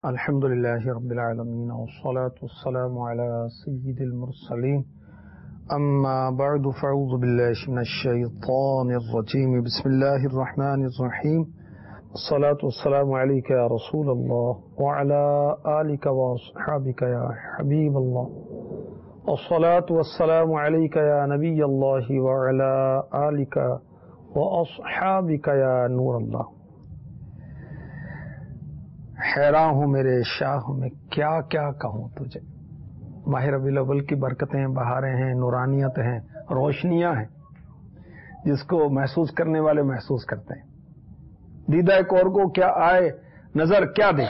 الحمد لله رب العالمين والصلاة والسلام على سيد المرسلين أما بعد فأعوذ بالله من الشيطان الرجيم بسم الله الرحمن الرحيم الصلاة والسلام عليك يا رسول الله وعلى آلك وأصحابك يا حبيب الله الصلاة والسلام عليك يا نبي الله وعلى آلك وأصحابك يا نور الله. حیران ہوں میرے شاہ میں کیا کیا کہوں تجھے. ماہ ربیع الاول کی برکتیں، بہاریں ہیں، نورانیت ہیں، روشنیاں ہیں جس کو محسوس کرنے والے محسوس کرتے ہیں. دیدہ ایک اور کو کیا آئے نظر کیا دے.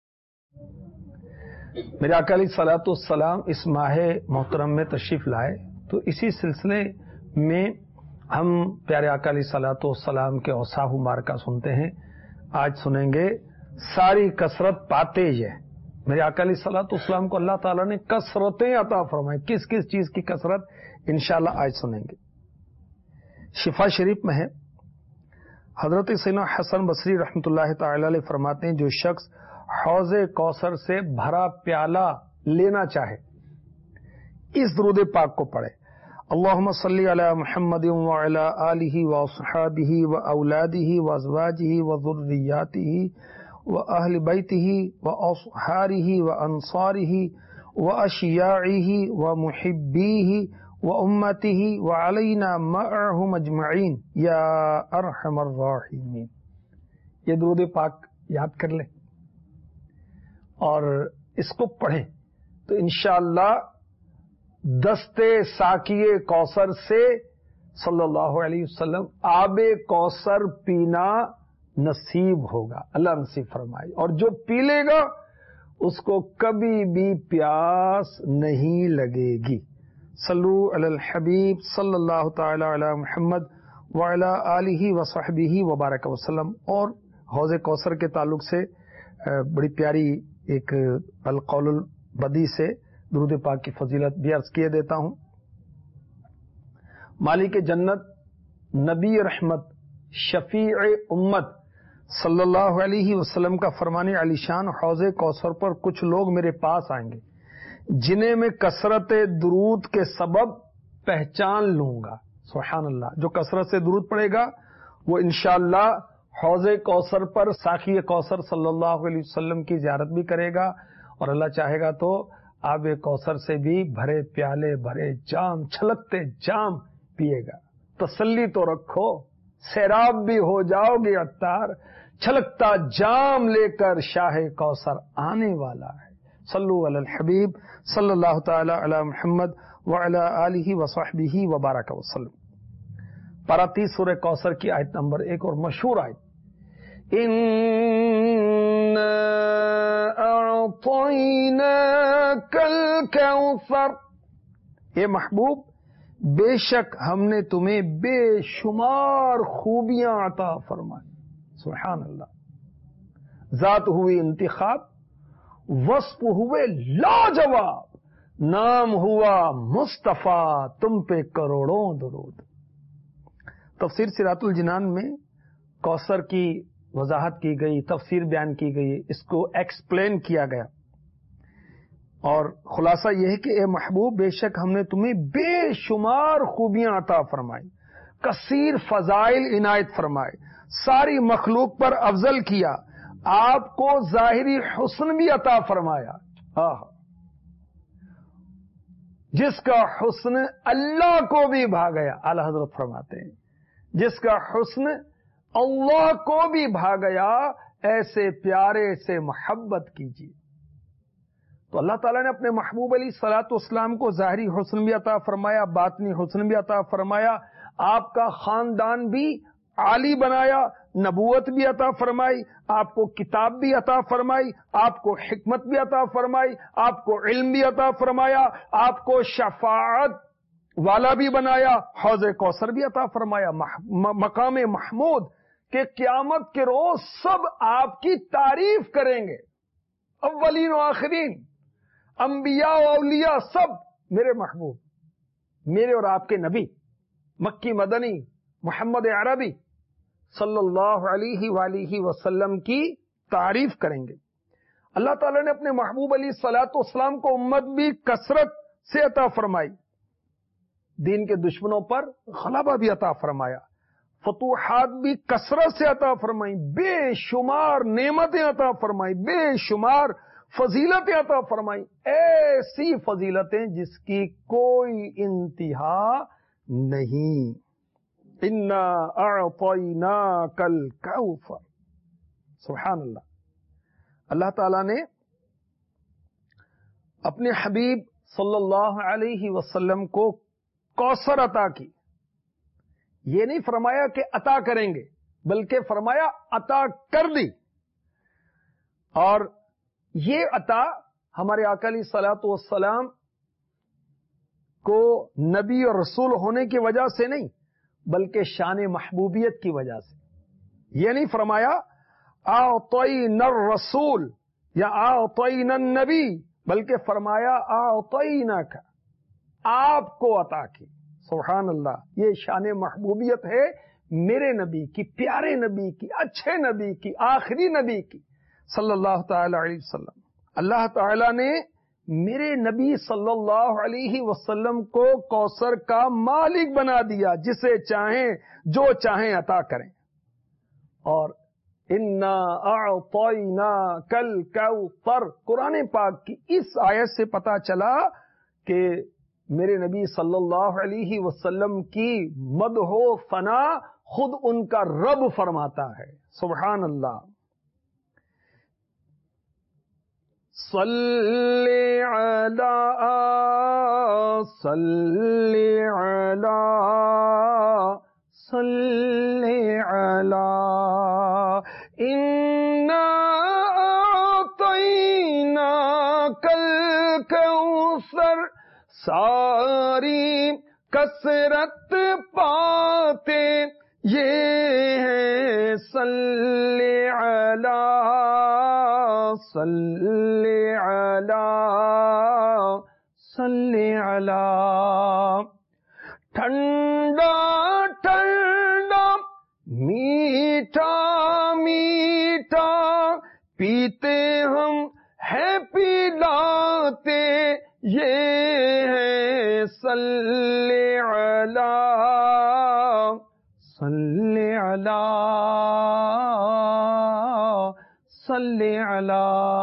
میرے آقا علیہ الصلوۃ والسلام اس ماہ محترم میں تشریف لائے تو اسی سلسلے میں ہم پیارے آقا علیہ الصلوۃ والسلام کے اوصاف مبارکہ سنتے ہیں. آج سنیں گے ساری کثرت پاتے یہ. میرے آقا علیہ الصلوۃ والسلام کو اللہ تعالیٰ نے کثرتیں عطا فرمائیں. کس کس چیز کی کثرت انشاءاللہ آج سنیں گے. شفا شریف میں ہے حضرت سیدنا حسن بصری رحمۃ اللہ تعالی علیہ فرماتے ہیں جو شخص حوض کوثر سے بھرا پیالہ لینا چاہے اس درود پاک کو پڑھے. اللہم صلی علی محمد وعلی آلہ واصحابہ واولادہ وازواجہ وذریاتہ وأهل بيته وأصحاره وأنصاره وأشياعه ومحبيه وأمته وعلينا معهم أجمعين يا أرحم الراحمين. یہ درود پاک یاد کر لیں اور اس کو پڑھیں تو انشاءاللہ دستے ساقیے کوثر سے صلی اللہ علیہ وسلم آب کوثر پینا نصیب ہوگا. اللہ نصیب فرمائے. اور جو پی لے گا اس کو کبھی بھی پیاس نہیں لگے گی. صلو علی الحبیب صلی اللہ تعالی علی محمد وعلی آلہ وصحبہ وبارک وسلم. اور حوض کوثر کے تعلق سے بڑی پیاری ایک القول البدی سے درود پاک کی فضیلت بھی عرض کیے دیتا ہوں. مالک جنت، نبی رحمت، شفیع امت صلی اللہ علیہ وسلم کا فرمان علی شان حوض کوثر پر کچھ لوگ میرے پاس آئیں گے جنہیں میں کثرت درود کے سبب پہچان لوں گا. سبحان اللہ. جو کثرت سے درود پڑے گا وہ انشاءاللہ حوض کوثر پر ساقی کوثر صلی اللہ علیہ وسلم کی زیارت بھی کرے گا اور اللہ چاہے گا تو آب کوثر سے بھی بھرے پیالے، بھرے جام، چھلکتے جام پیے گا. تسلی تو رکھو، سیراب بھی ہو جاؤ گے عطار، چھلکتا جام لے کر شاہ کوثر آنے والا ہے. صلو علی الحبیب صلی اللہ تعالی علی محمد وعلی آلہ وصحبہ وبارک وسلم. پارہ 30 سورہ کوثر کی آیت نمبر 1 اور مشہور آیت. اِنَّا أَعْطَيْنَاكَ الْكَوْثَرَ. اے محبوب بے شک ہم نے تمہیں بے شمار خوبیاں عطا فرمائی. سبحان اللہ. ذات ہوئی انتخاب، وصف ہوئے لاجواب، نام ہوا مصطفیٰ، تم پہ کروڑوں درود. تفسیر سراۃ الجنان میں کوثر کی وضاحت کی گئی، تفسیر بیان کی گئی، اس کو ایکسپلین کیا گیا اور خلاصہ یہ ہے کہ اے محبوب بے شک ہم نے تمہیں بے شمار خوبیاں عطا فرمائی، کثیر فضائل عنایت فرمائے، ساری مخلوق پر افضل کیا، آپ کو ظاہری حسن بھی عطا فرمایا. جس کا حسن اللہ کو بھی بھا گیا. اعلی حضرت فرماتے ہیں جس کا حسن اللہ کو بھی بھا گیا ایسے پیارے سے محبت کیجیے. تو اللہ تعالیٰ نے اپنے محبوب علیہ الصلوۃ والسلام کو ظاہری حسن بھی عطا فرمایا، باطنی حسن بھی عطا فرمایا، آپ کا خاندان بھی عالی بنایا، نبوت بھی عطا فرمائی، آپ کو کتاب بھی عطا فرمائی، آپ کو حکمت بھی عطا فرمائی، آپ کو علم بھی عطا فرمایا، آپ کو شفاعت والا بھی بنایا، حوض کوثر بھی عطا فرمایا، مقام محمود کہ قیامت کے روز سب آپ کی تعریف کریں گے. اولین و آخرین، انبیاء و اولیاء سب میرے محبوب، میرے اور آپ کے نبی مکی مدنی محمد عربی صلی اللہ علیہ وآلہ وسلم کی تعریف کریں گے. اللہ تعالیٰ نے اپنے محبوب علیہ الصلوۃ والسلام کو امت بھی کثرت سے عطا فرمائی، دین کے دشمنوں پر غلبہ بھی عطا فرمایا، فتوحات بھی کثرت سے عطا فرمائی، بے شمار نعمتیں عطا فرمائی، بے شمار فضیلتیں عطا فرمائی، ایسی فضیلتیں جس کی کوئی انتہا نہیں۔ انا اعطیناک الکوثر، سبحان اللہ۔ اللہ تعالیٰ نے اپنے حبیب صلی اللہ علیہ وسلم کو کوثر عطا کی، یہ نہیں فرمایا کہ عطا کریں گے، بلکہ فرمایا عطا کر دی۔ اور یہ عطا ہمارے آقا علیہ الصلوۃ والسلام کو نبی اور رسول ہونے کی وجہ سے نہیں، بلکہ شان محبوبیت کی وجہ سے۔ یہ نہیں فرمایا اعطینا الرسول یا اعطینا النبی، بلکہ فرمایا اعطیناک، آپ کو عطا کی۔ سبحان اللہ، یہ شان محبوبیت ہے میرے نبی کی، پیارے نبی کی، اچھے نبی کی، آخری نبی کی صلی اللہ تعالی علیہ وسلم۔ اللہ تعالی نے میرے نبی صلی اللہ علیہ وسلم کو کوثر کا مالک بنا دیا، جسے چاہیں جو چاہیں عطا کریں۔ اور انا اعطیناک الکوثر، قرآن پاک کی اس آیت سے پتہ چلا کہ میرے نبی صلی اللہ علیہ وسلم کی مدح و ثنا خود ان کا رب فرماتا ہے۔ سبحان اللہ۔ صلی علی صلی علی صلی علی انا اعطیناک الکوثر، ساری کثرت پاتے یہ ہے صلی علی صلی علی صلی علی۔ ٹھنڈا ٹھنڈا میٹھا میٹھا پیتے ہم ہے پلاتے یہ ہے صلی علی صلی علی صلی علی۔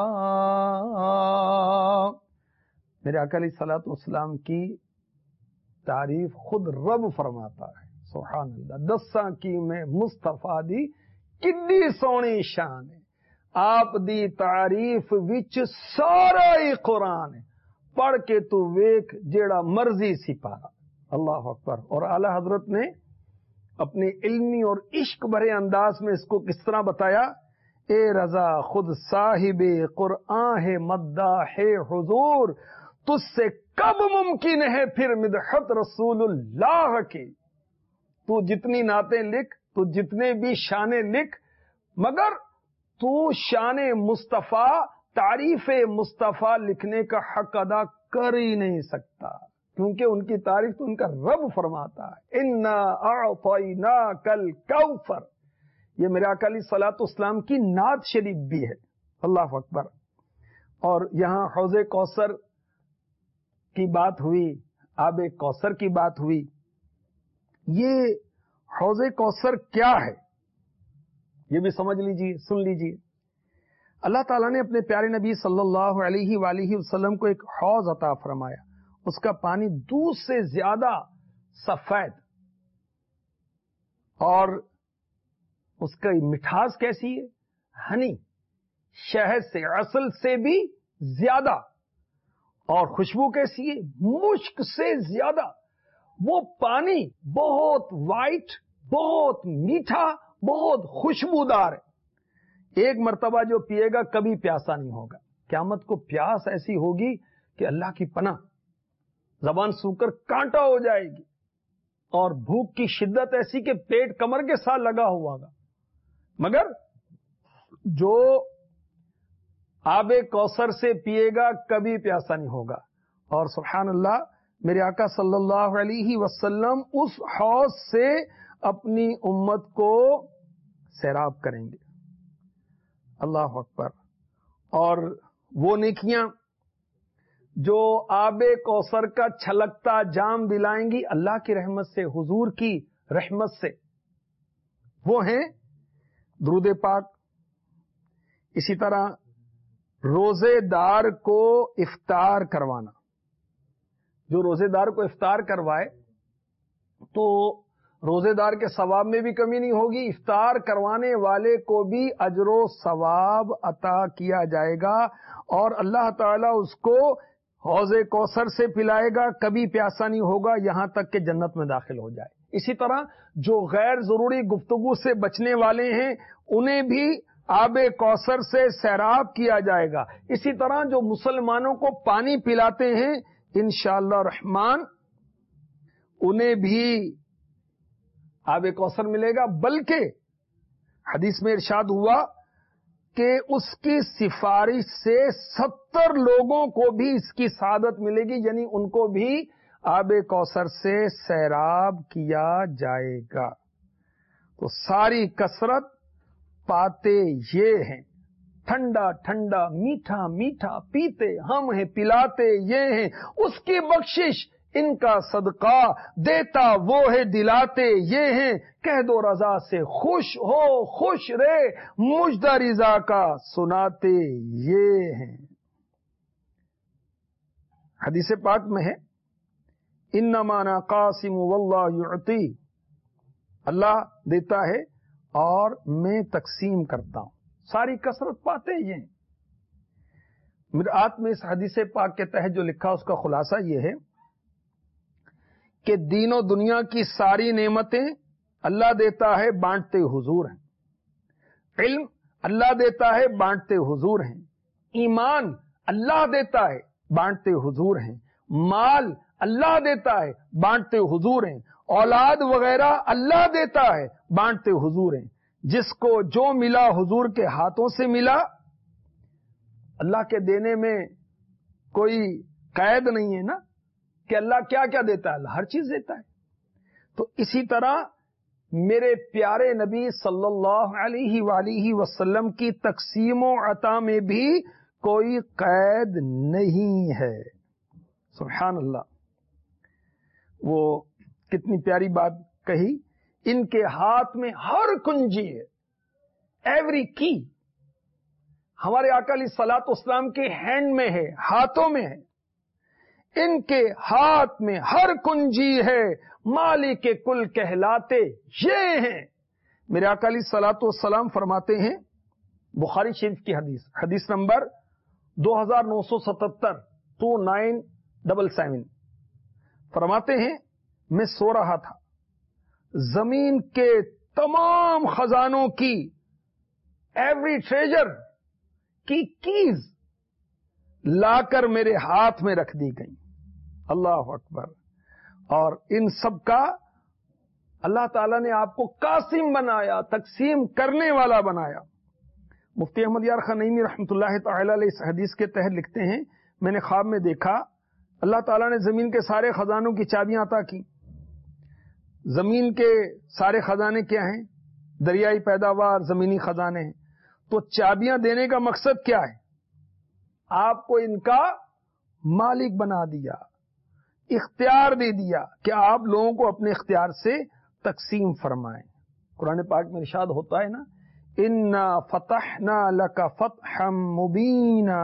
میرے آقا علیہ الصلوۃ والسلام کی تعریف خود رب فرماتا ہے۔ سبحان اللہ۔ دساں کی میں مصطفیٰ دی کڈی سونی شان ہے، آپ دی تعریف وچ سارا ہی قرآن ہے، پڑھ کے تو ویک جیڑا مرضی سپارا۔ اللہ اکبر۔ اور اعلی حضرت نے اپنے علمی اور عشق بھرے انداز میں اس کو کس طرح بتایا، اے رضا خود صاحب قرآن ہے مداح حضور، تجھ سے کب ممکن ہے پھر مدحت رسول اللہ کی۔ تو جتنی نعتیں لکھ، تو جتنے بھی شانے لکھ، مگر تو شان مصطفیٰ، تعریف مصطفیٰ لکھنے کا حق ادا کر ہی نہیں سکتا، کیونکہ ان کی تعریف تو ان کا رب فرماتا ہے۔ انا اعطیناک الکوثر، یہ میرے آقا علیہ الصلوۃ والسلام کی نعت شریف بھی ہے۔ اللہ اکبر۔ اور یہاں حوض کوثر کی بات ہوئی، آب کوثر کی بات ہوئی۔ یہ حوض کوثر کیا ہے یہ بھی سمجھ لیجئے، سن لیجئے۔ اللہ تعالیٰ نے اپنے پیارے نبی صلی اللہ علیہ وآلہ وسلم کو ایک حوض عطا فرمایا، اس کا پانی دودھ سے زیادہ سفید، اور اس کا مٹھاس کیسی ہے، ہنی، شہد سے، عسل سے بھی زیادہ، اور خوشبو کیسی ہے، مشک سے زیادہ۔ وہ پانی بہت وائٹ، بہت میٹھا، بہت خوشبودار ہے۔ ایک مرتبہ جو پیے گا کبھی پیاسا نہیں ہوگا۔ قیامت کو پیاس ایسی ہوگی کہ اللہ کی پناہ، زبان سو کر کانٹا ہو جائے گی، اور بھوک کی شدت ایسی کہ پیٹ کمر کے ساتھ لگا ہوا گا، مگر جو آب کوثر سے پیے گا کبھی پیاسا نہیں ہوگا۔ اور سبحان اللہ، میرے آقا صلی اللہ علیہ وسلم اس حوض سے اپنی امت کو سیراب کریں گے۔ اللہ اکبر۔ اور وہ نیکیاں جو آب کوثر کا چھلکتا جام دلائیں گی اللہ کی رحمت سے، حضور کی رحمت سے، وہ ہیں درود پاک. اسی طرح روزے دار کو افطار کروانا. جو روزے دار کو افطار کروائے تو روزے دار کے ثواب میں بھی کمی نہیں ہوگی، افطار کروانے والے کو بھی اجر و ثواب عطا کیا جائے گا، اور اللہ تعالیٰ اس کو حوض کوثر سے پلائے گا، کبھی پیاسا نہیں ہوگا یہاں تک کہ جنت میں داخل ہو جائے. اسی طرح جو غیر ضروری گفتگو سے بچنے والے ہیں انہیں بھی آب کوثر سے سیراب کیا جائے گا. اسی طرح جو مسلمانوں کو پانی پلاتے ہیں انشاءاللہ الرحمن انہیں بھی آب کوثر ملے گا، بلکہ حدیث میں ارشاد ہوا کہ اس کی سفارش سے 70 لوگوں کو بھی اس کی سعادت ملے گی، یعنی ان کو بھی آب کوثر سے سیراب کیا جائے گا. تو ساری کثرت پاتے یہ ہیں، ٹھنڈا ٹھنڈا میٹھا میٹھا پیتے ہم ہیں، پلاتے یہ ہیں، اس کی بخشش ان کا صدقہ دیتا وہ ہے، دلاتے یہ ہیں. کہہ دو رضا سے خوش ہو خوش رے، مجدہ رضا کا سناتے یہ ہیں. حدیث پاک میں ہے انما انا قاسم واللہ یعطی، اللہ دیتا ہے اور میں تقسیم کرتا ہوں. ساری کثرت پاتے یہ ہیں. مرآت میں اس حدیث پاک کے تحت جو لکھا اس کا خلاصہ یہ ہے کہ دین و دنیا کی ساری نعمتیں اللہ دیتا ہے، بانٹتے حضور ہیں. علم اللہ دیتا ہے، بانٹتے حضور ہیں. ایمان اللہ دیتا ہے، بانٹتے حضور ہیں. مال اللہ دیتا ہے، بانٹتے حضور ہیں. اولاد وغیرہ اللہ دیتا ہے، بانٹتے حضور ہیں. جس کو جو ملا حضور کے ہاتھوں سے ملا. اللہ کے دینے میں کوئی قید نہیں ہے نا کہ اللہ کیا کیا دیتا ہے، اللہ ہر چیز دیتا ہے. تو اسی طرح میرے پیارے نبی صلی اللہ علیہ وآلہ وسلم کی تقسیم و عطا میں بھی کوئی قید نہیں ہے. سبحان اللہ. وہ کتنی پیاری بات کہی، ان کے ہاتھ میں ہر کنجی ہے، ایوری کی. ہمارے آقا علیہ الصلوۃ والسلام کے ہینڈ میں ہے، ہاتھوں میں ہے. ان کے ہاتھ میں ہر کنجی ہے، مالک کل کہلاتے یہ ہیں. میرے آقا علیہ الصلوۃ والسلام فرماتے ہیں، بخاری شریف کی حدیث، حدیث نمبر 2977 2977، فرماتے ہیں میں سو رہا تھا، زمین کے تمام خزانوں کی، ایوری ٹریجر کی کیز لا کر میرے ہاتھ میں رکھ دی گئی. اللہ اکبر. اور ان سب کا اللہ تعالیٰ نے آپ کو قاسم بنایا، تقسیم کرنے والا بنایا. مفتی احمد یار خان نعیمی رحمۃ اللہ تعالی علیہ اس حدیث کے تحت لکھتے ہیں، میں نے خواب میں دیکھا اللہ تعالیٰ نے زمین کے سارے خزانوں کی چابیاں عطا کی. زمین کے سارے خزانے کیا ہیں؟ دریائی پیداوار، زمینی خزانے ہیں. تو چابیاں دینے کا مقصد کیا ہے؟ آپ کو ان کا مالک بنا دیا، اختیار دے دیا کہ آپ لوگوں کو اپنے اختیار سے تقسیم فرمائیں. قرآن پاک میں ارشاد ہوتا ہے نا، انا فتحنا لک فتحا مبینا.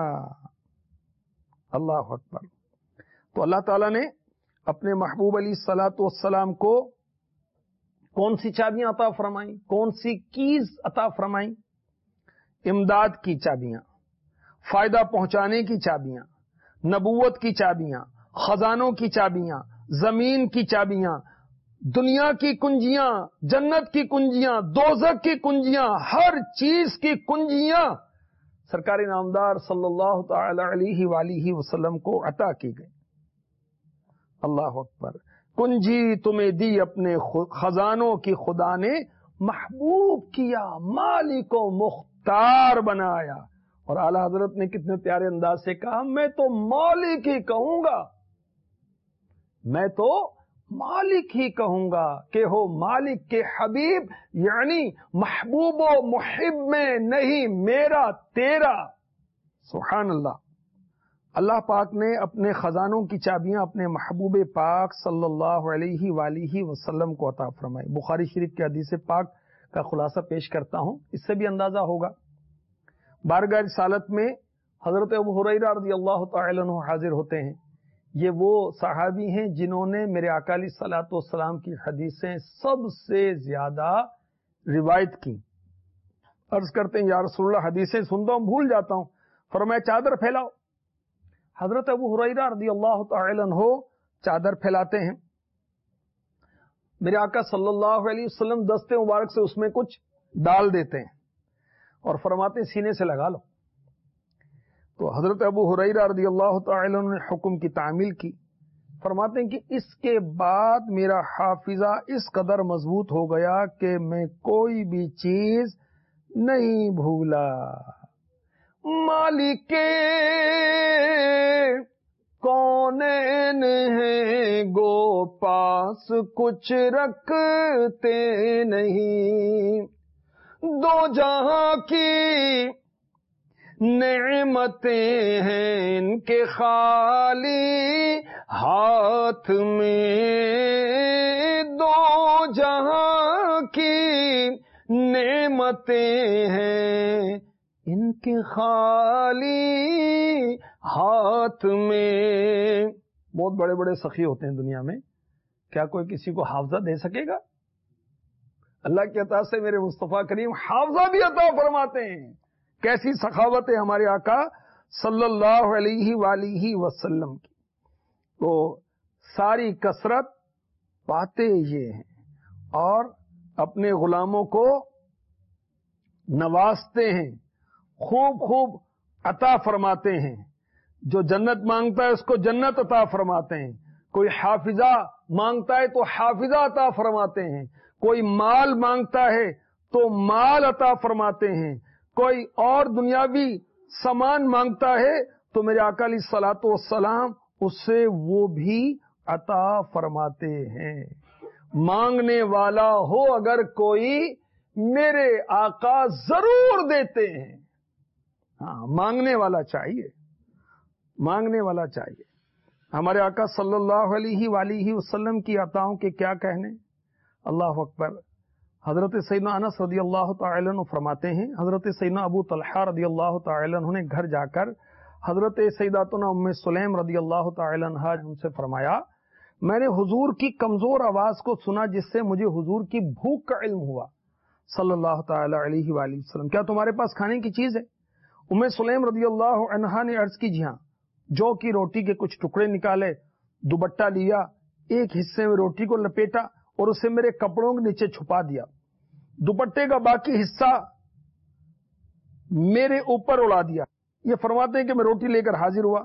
اللہ اکبر. تو اللہ تعالیٰ نے اپنے محبوب علیہ الصلوۃ والسلام کو کون سی چابیاں عطا فرمائیں، کون سی کیز عطا فرمائیں؟ امداد کی چابیاں، فائدہ پہنچانے کی چابیاں، نبوت کی چابیاں، خزانوں کی چابیاں، زمین کی چابیاں، دنیا کی کنجیاں، جنت کی کنجیاں، دوزخ کی کنجیاں، ہر چیز کی کنجیاں سرکار نامدار صلی اللہ تعالی علیہ وآلہ وسلم کو عطا کی گئی. اللہ اکبر. کنجی تمہیں دی اپنے خزانوں کی خدا نے، محبوب کیا، مالک و مختار بنایا. اور اعلی حضرت نے کتنے پیارے انداز سے کہا، میں تو مالک ہی کہوں گا، میں تو مالک ہی کہوں گا کہ ہو مالک کے حبیب، یعنی محبوب و محب میں نہیں میرا تیرا. سبحان اللہ. اللہ پاک نے اپنے خزانوں کی چابیاں اپنے محبوب پاک صلی اللہ علیہ وآلہ وسلم کو عطا فرمائی. بخاری شریف کی حدیث پاک کا خلاصہ پیش کرتا ہوں، اس سے بھی اندازہ ہوگا. بارگاہ رسالت میں حضرت ابو ہریرہ رضی اللہ تعالی عنہ حاضر ہوتے ہیں. یہ وہ صحابی ہیں جنہوں نے میرے آقا علیہ الصلوۃ والسلام کی حدیثیں سب سے زیادہ روایت کی. عرض کرتے ہیں یا رسول اللہ حدیثیں سنتا ہوں بھول جاتا ہوں. فرمایا چادر پھیلاؤ. حضرت ابو ہریرہ رضی اللہ تعالی عنہ چادر پھیلاتے ہیں. میرے آقا صلی اللہ علیہ وسلم دستے مبارک سے اس میں کچھ ڈال دیتے ہیں اور فرماتے ہیں سینے سے لگا لو. تو حضرت ابو ہریرہ رضی اللہ تعالی عنہ نے حکم کی تعمیل کی. فرماتے ہیں کہ اس کے بعد میرا حافظہ اس قدر مضبوط ہو گیا کہ میں کوئی بھی چیز نہیں بھولا. مالک کونین ہیں گو پاس کچھ رکھتے نہیں. دو جہاں کی نعمتیں ہیں ان کے خالی ہاتھ میں. دو جہاں کی نعمتیں ہیں ان کے خالی ہاتھ میں. بہت بڑے بڑے سخی ہوتے ہیں دنیا میں، کیا کوئی کسی کو حافظہ دے سکے گا؟ اللہ کی عطا سے میرے مصطفیٰ کریم حافظہ بھی عطا فرماتے ہیں. کیسی سخاوت ہے ہمارے آقا صلی اللہ علیہ وآلہ وسلم کی. تو ساری کثرت باتیں یہ ہیں اور اپنے غلاموں کو نوازتے ہیں، خوب خوب عطا فرماتے ہیں. جو جنت مانگتا ہے اس کو جنت عطا فرماتے ہیں. کوئی حافظہ مانگتا ہے تو حافظہ عطا فرماتے ہیں. کوئی مال مانگتا ہے تو مال عطا فرماتے ہیں. کوئی اور دنیاوی سامان مانگتا ہے تو میرے آقا علیہ الصلوۃ والسلام اسے وہ بھی عطا فرماتے ہیں. مانگنے والا ہو اگر کوئی میرے آقا ضرور دیتے ہیں. ہاں، مانگنے والا چاہیے، مانگنے والا چاہیے. ہمارے آقا صلی اللہ علیہ وآلہ وسلم کی عطاؤں کے کیا کہنے. اللہ اکبر. حضرت سیدنا انس رضی اللہ تعالی عنہ فرماتے ہیں حضرت سیدنا ابو طلحہ رضی اللہ تعالی عنہ نے گھر جا کر حضرت سیداتنا ام سلیم رضی اللہ تعالی عنہ ان سے فرمایا میں نے حضور کی کمزور آواز کو سنا جس سے مجھے حضور کی بھوک کا علم ہوا صلی اللہ تعالی علیہ وآلہ وسلم. کیا تمہارے پاس کھانے کی چیز ہے؟ ام سلیم رضی اللہ عنہا نے عرض کی جی ہاں. جو کی روٹی کے کچھ ٹکڑے نکالے، دوپٹہ لیا، ایک حصے میں روٹی کو لپیٹا اور اسے میرے کپڑوں کے نیچے چھپا دیا. دوپٹے کا باقی حصہ میرے اوپر اڑا دیا. یہ فرماتے ہیں کہ میں روٹی لے کر حاضر ہوا،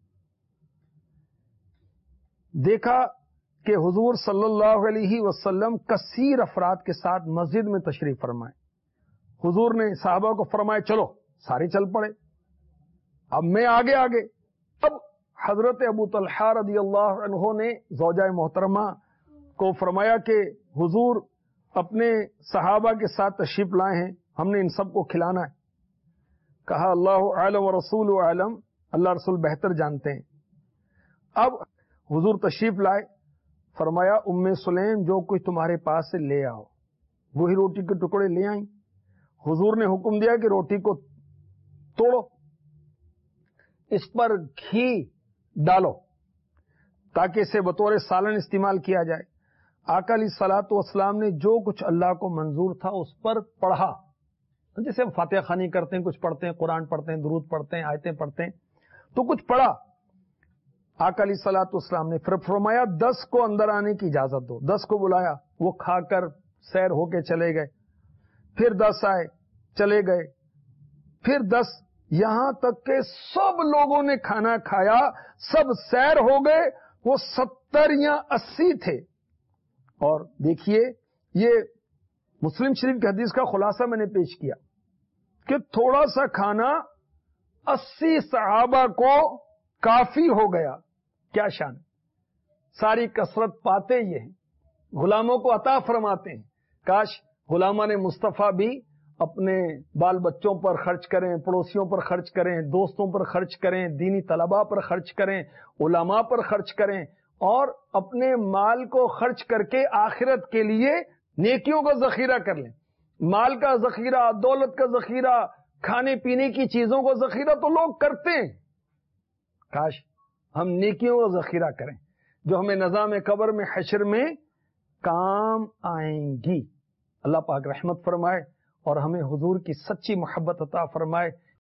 دیکھا کہ حضور صلی اللہ علیہ وسلم کثیر افراد کے ساتھ مسجد میں تشریف فرمائے. حضور نے صحابہ کو فرمایا چلو، سارے چل پڑے. اب میں آگے آگے. اب حضرت ابو طلحہ رضی اللہ عنہ نے زوجہ محترمہ کو فرمایا کہ حضور اپنے صحابہ کے ساتھ تشریف لائے ہیں، ہم نے ان سب کو کھلانا ہے. کہا اللہ عالم و رسول عالم، اللہ رسول بہتر جانتے ہیں. اب حضور تشریف لائے، فرمایا ام سلیم جو کچھ تمہارے پاس سے لے آؤ. وہی روٹی کے ٹکڑے لے آئیں. حضور نے حکم دیا کہ روٹی کو توڑو، اس پر گھی ڈالو تاکہ اسے بطور سالن استعمال کیا جائے. آقا علیہ الصلوۃ والسلام نے جو کچھ اللہ کو منظور تھا اس پر پڑھا. جیسے ہم فاتحہ خوانی کرتے ہیں، کچھ پڑھتے ہیں، قرآن پڑھتے ہیں، درود پڑھتے ہیں، آیتیں پڑھتے ہیں، تو کچھ پڑھا. آقا علیہ الصلوۃ والسلام نے پھر فرمایا 10 کو اندر آنے کی اجازت دو. 10 کو بلایا، وہ کھا کر سیر ہو کے چلے گئے. پھر 10 آئے، چلے گئے. پھر 10، یہاں تک کہ سب لوگوں نے کھانا کھایا، سب سیر ہو گئے. وہ 70 یا 80 تھے. اور دیکھیے یہ مسلم شریف کی حدیث کا خلاصہ میں نے پیش کیا کہ تھوڑا سا کھانا 80 صحابہ کو کافی ہو گیا. کیا شان. ساری کثرت پاتے یہ ہیں، غلاموں کو عطا فرماتے ہیں. کاش غلامان مصطفیٰ بھی اپنے بال بچوں پر خرچ کریں، پڑوسیوں پر خرچ کریں، دوستوں پر خرچ کریں، دینی طلباء پر خرچ کریں، علماء پر خرچ کریں، اور اپنے مال کو خرچ کر کے آخرت کے لیے نیکیوں کا ذخیرہ کر لیں۔ مال کا ذخیرہ، دولت کا ذخیرہ، کھانے پینے کی چیزوں کا ذخیرہ تو لوگ کرتے ہیں، کاش ہم نیکیوں کا ذخیرہ کریں جو ہمیں نظام قبر میں، حشر میں کام آئیں گی۔ اللہ پاک رحمت فرمائے اور ہمیں حضور کی سچی محبت عطا فرمائے۔